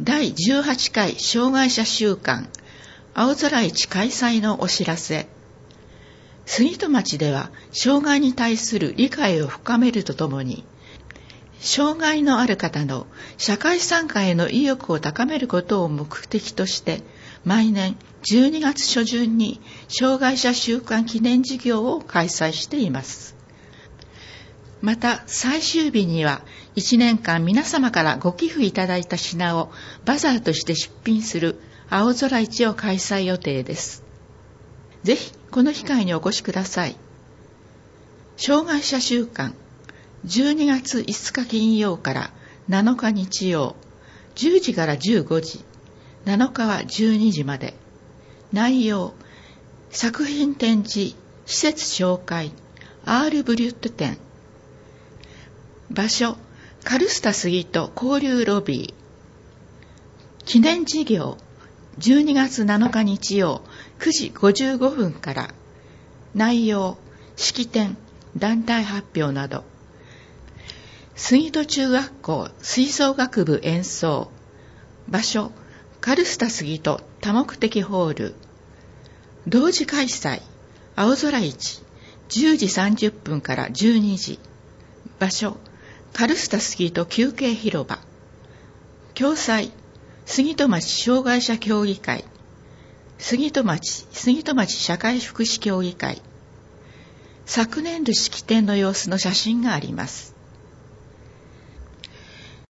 第18回障害者週間青空市開催のお知らせ。杉戸町では障害に対する理解を深めるとともに、障害のある方の社会参加への意欲を高めることを目的として、毎年12月初旬に障害者週間記念事業を開催しています。また最終日には1年間皆様からご寄付いただいた品をバザーとして出品する青空市を開催予定です。ぜひこの機会にお越しください。障害者週間12月5日金曜から7日日曜、10時から15時、7日は12時まで。内容、作品展示、施設紹介、アールブリュット展。場所、カルスタ杉戸交流ロビー。記念事業、12月7日日曜、9時55分から。内容、式典、団体発表など。杉戸中学校吹奏楽部演奏。場所、カルスタ杉戸多目的ホール。同時開催、青空市、10時30分から12時。場所、カルスタ杉戸休憩広場。共催、杉戸町障害者協議会、杉戸町社会福祉協議会。昨年度式典の様子の写真があります。